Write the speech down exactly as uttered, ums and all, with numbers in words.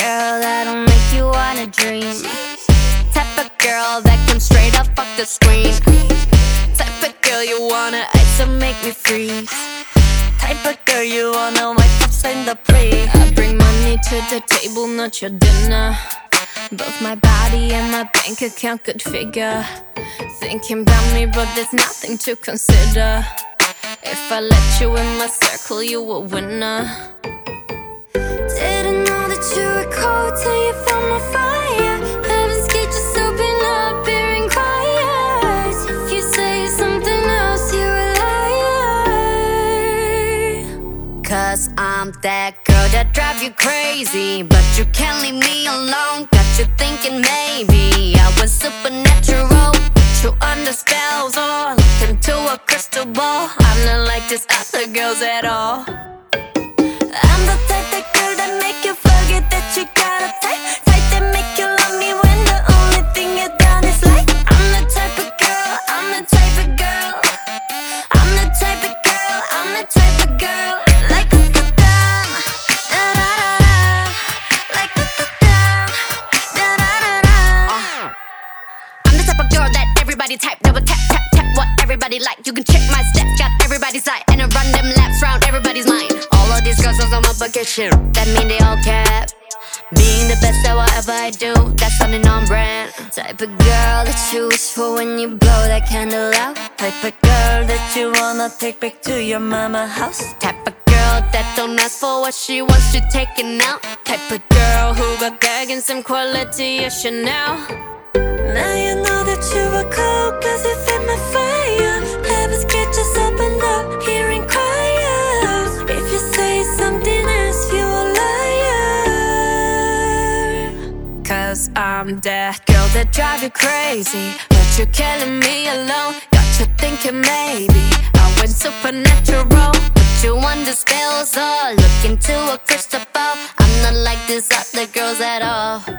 girl that'll make you wanna dream. Type of girl that can straight up fuck the screen. Type of girl you wanna ice and make me freeze. Type of girl you wanna wipe up in the pre. I bring money to the table, not your dinner. Both my body and my bank account could figure. Thinking about me, but there's nothing to consider. If I let you in my circle, you a winner. Didn't know that you were cold till you found my fire. Heaven's gate just open up, hearing quiet. If you say something else, you're a liar. Cause I'm that girl that drive you crazy, but you can't leave me alone. Got you thinking maybe I was supernatural, put you under spells or look into a crystal ball. I'm not like these other girls at all. I'm the type of girl that make you forget that you got a type. Type that make you love me when the only thing you done is like. I'm the type of girl, I'm the type of girl. I'm the type of girl, I'm the type of girl. Like da da da, da da da. Like da da da, da da da. I'm the type of girl that everybody type, double tap tap tap what everybody like. You can check my steps, got everybody's eye, and I run them laps round everybody's mind. All of these girls on my bucket shit, that mean they all cap. Being the best at whatever I do, that's something on brand. Type of girl that you wish for when you blow that candle out. Type of girl that you wanna take back to your mama house. Type of girl that don't ask for what she wants, she taking out. Type of girl who got gag and some quality of Chanel. Now you know that you were cold cause you fed my fire. Heaven's gate just opened up, hearing quiet. If you say something else, you a liar. Cause I'm that girl that drive you crazy, but you're killing me alone. Got you thinking maybe I went supernatural, put you under spells or look into a crystal ball. I'm not like these other girls at all.